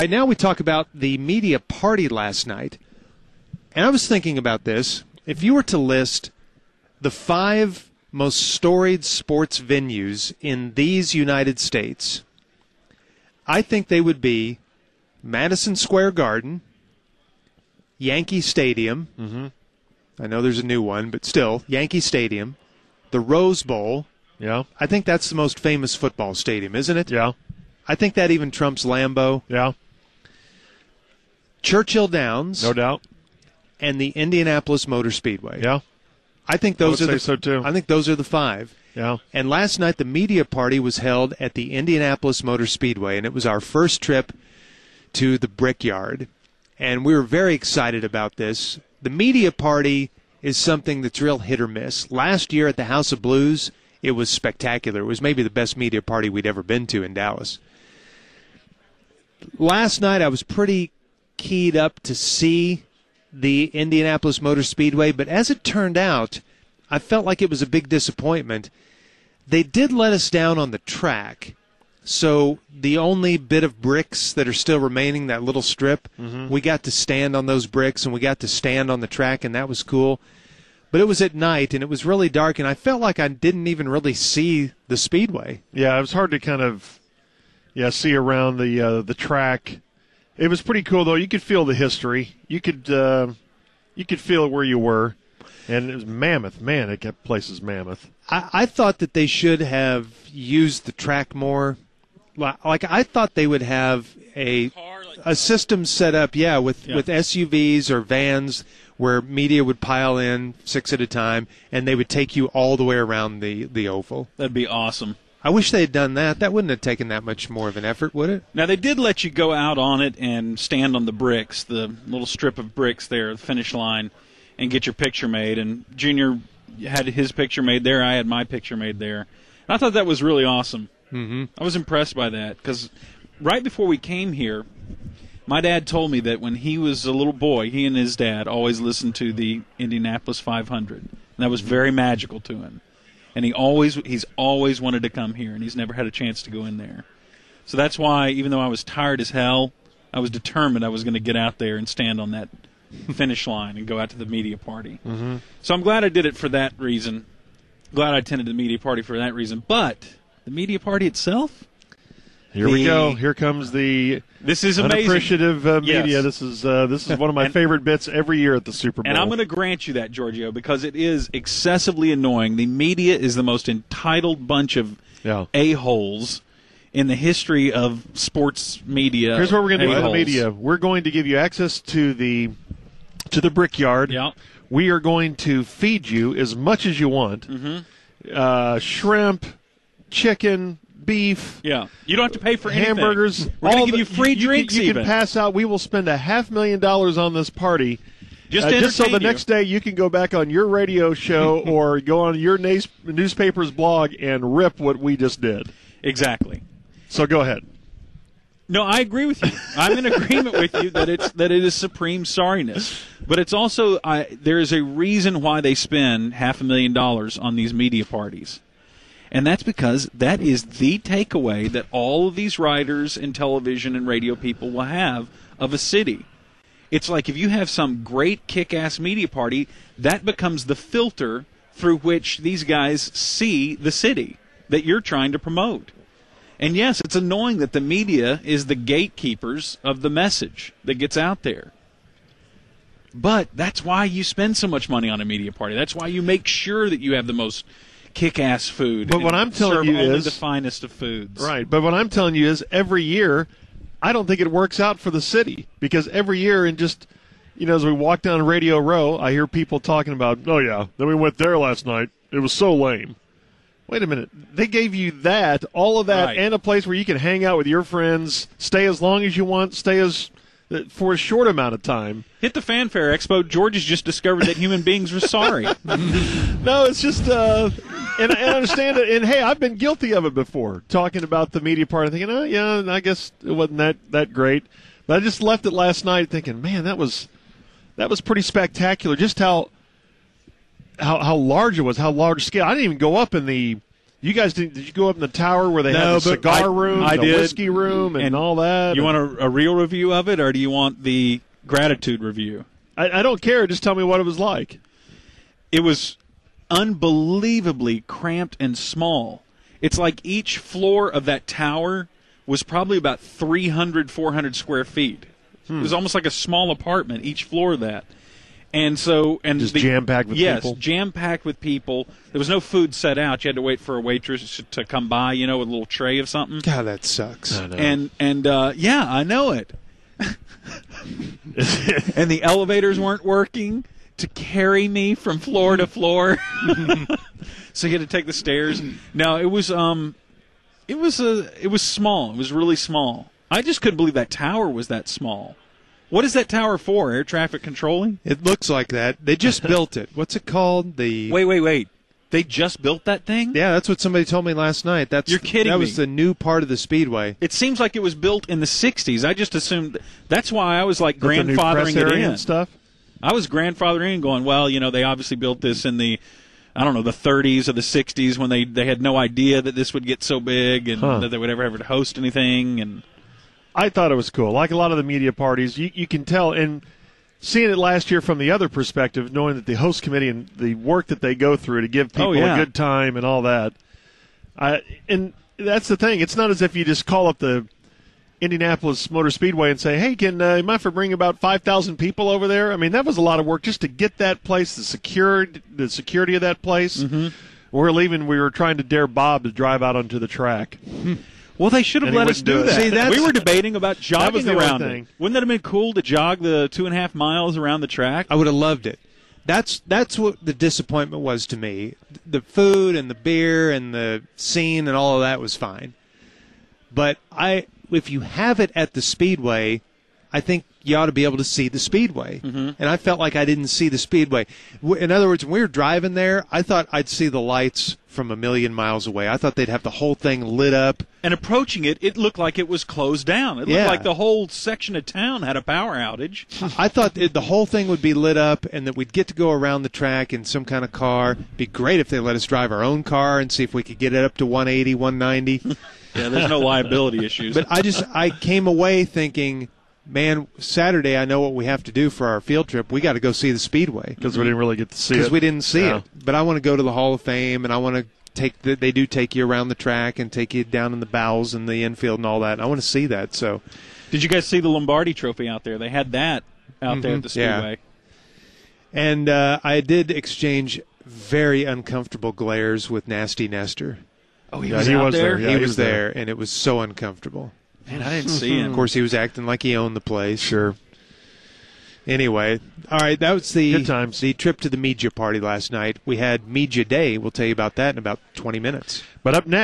Right now we talk about the media party last night. And I was thinking about this. If you were to list the 5 most storied sports venues in these United States, I think they would be Madison Square Garden, Yankee Stadium. Mm-hmm. I know there's a new one, but still, Yankee Stadium, the Rose Bowl. Yeah. I think that's the most famous football stadium, isn't it? Yeah. I think that even trumps Lambeau. Yeah. Churchill Downs. No doubt. And the Indianapolis Motor Speedway. Yeah. I think those I would say so too. I think those are the 5. Yeah. And last night the media party was held at the Indianapolis Motor Speedway, and it was our first trip to the Brickyard. And we were very excited about this. The media party is something that's real hit or miss. Last year at the House of Blues, it was spectacular. It was maybe the best media party we'd ever been to in Dallas. Last night I was pretty keyed up to see the Indianapolis Motor Speedway, but as it turned out, I felt like it was a big disappointment. They did let us down on the track, so the only bit of bricks that are still remaining, that little strip, we got to stand on those bricks and we got to stand on the track, and that was cool. But it was at night, and it was really dark, and I felt like I didn't even really see the speedway. Yeah, it was hard to kind of see around the track. It was pretty cool, though. You could feel the history. You could feel where you were. And it was mammoth. Man, that place is mammoth. I thought that they should have used the track more. Like, I thought they would have a system set up, with SUVs or vans where media would pile in 6 at a time, and they would take you all the way around the oval. That'd be awesome. I wish they had done that. That wouldn't have taken that much more of an effort, would it? Now, they did let you go out on it and stand on the bricks, the little strip of bricks there, the finish line, and get your picture made. And Junior had his picture made there. I had my picture made there. And I thought that was really awesome. Mm-hmm. I was impressed by that because right before we came here, my dad told me that when he was a little boy, he and his dad always listened to the Indianapolis 500. And that was very magical to him. And he's always wanted to come here, and he's never had a chance to go in there. So that's why, even though I was tired as hell, I was determined I was going to get out there and stand on that finish line and go out to the media party. Mm-hmm. So I'm glad I did it for that reason. Glad I attended the media party for that reason. But the media party itself? Here we go. Here comes the this is amazing. Unappreciative media. Yes. This is one of my favorite bits every year at the Super Bowl. And I'm going to grant you that, Giorgio, because it is excessively annoying. The media is the most entitled bunch of a-holes in the history of sports media. Here's what we're going to do with the media. We're going to give you access to the Brickyard. Yeah. We are going to feed you as much as you want. Mm-hmm. Shrimp, chicken, beef. Yeah. You don't have to pay for anything. Hamburgers. We're going to give you free drinks you even. can pass out. We will spend $500,000 on this party. Just so the next day you can go back on your radio show or go on your newspaper's blog and rip what we just did. Exactly. So go ahead. No, I agree with you. I'm in agreement with you that it is supreme sorriness. But it's also there is a reason why they spend $500,000 on these media parties. And that's because that is the takeaway that all of these writers and television and radio people will have of a city. It's like if you have some great kick-ass media party, that becomes the filter through which these guys see the city that you're trying to promote. And yes, it's annoying that the media is the gatekeepers of the message that gets out there. But that's why you spend so much money on a media party. That's why you make sure that you have the most kick-ass food. But what I'm telling you only is the finest of foods. Right. But what I'm telling you is every year, I don't think it works out for the city because every year and just, as we walk down Radio Row, I hear people talking about, oh yeah, then we went there last night. It was so lame. Wait a minute. They gave you that, all of that, right, and a place where you can hang out with your friends, stay as long as you want, for a short amount of time. Hit the Fanfare Expo. George has just discovered that human beings were sorry. No, it's just, and I understand it. And hey, I've been guilty of it before, talking about the media part and thinking, oh yeah, I guess it wasn't that great. But I just left it last night thinking, man, that was pretty spectacular. Just how large it was, how large scale. I didn't even go up in the You guys did you go up in the tower where they had the cigar room, I the did. whiskey room, and all that? You want a real review of it, or do you want the gratitude review? I don't care. Just tell me what it was like. It was unbelievably cramped and small. It's like each floor of that tower was probably about 300, 400 square feet. It was almost like a small apartment, each floor of that. And so, Just jam-packed with people? Yes, jam-packed with people. There was no food set out. You had to wait for a waitress to come by, with a little tray of something. God, that sucks. I know. And yeah, I know it. And the elevators weren't working to carry me from floor to floor. So you had to take the stairs. No, it was small. It was really small. I just couldn't believe that tower was that small. What is that tower for? Air traffic controlling? It looks like that. They just built it. What's it called? Wait. They just built that thing? Yeah, that's what somebody told me last night. You're kidding me. That was the new part of the Speedway. It seems like it was built in the 60s. I just assumed that's why I was like With the new press grandfathering it area in. and stuff? I was grandfathering in going, well, they obviously built this in the, I don't know, the 30s or the 60s when they had no idea that this would get so big and that they would ever have to host anything. And I thought it was cool. Like a lot of the media parties, you can tell, and seeing it last year from the other perspective, knowing that the host committee and the work that they go through to give people a good time and all that. And that's the thing. It's not as if you just call up the Indianapolis Motor Speedway and say, hey, you mind if I bring about 5,000 people over there? I mean, that was a lot of work just to get that place, the security of that place. Mm-hmm. We're leaving. We were trying to dare Bob to drive out onto the track. Well, they should have let us do that. See, we were debating about jogging around thing. it. Wouldn't that have been cool to jog the 2.5 miles around the track? I would have loved it. That's what the disappointment was to me. The food and the beer and the scene and all of that was fine. But if you have it at the Speedway, I think you ought to be able to see the Speedway. Mm-hmm. And I felt like I didn't see the Speedway. In other words, when we were driving there, I thought I'd see the lights from a million miles away. I thought they'd have the whole thing lit up. And approaching it, it looked like it was closed down. It looked like the whole section of town had a power outage. I thought the whole thing would be lit up and that we'd get to go around the track in some kind of car. It'd be great if they let us drive our own car and see if we could get it up to 180, 190. Yeah, there's no liability issues. But I came away thinking, man, Saturday I know what we have to do for our field trip. We got to go see the Speedway. Because we didn't really get to see it. Because we didn't see it. But I want to go to the Hall of Fame, and I want to they do take you around the track and take you down in the bowels and the infield and all that. And I want to see that. So, did you guys see the Lombardi Trophy out there? They had that out there at the Speedway. Yeah. And I did exchange very uncomfortable glares with Nasty Nestor. Oh, he was out there? Yeah, he was there, and it was so uncomfortable. Man, I didn't see him. Of course, he was acting like he owned the place. Sure. Anyway, all right, that was the good times. The trip to the media party last night. We had Media Day. We'll tell you about that in about 20 minutes. But up next.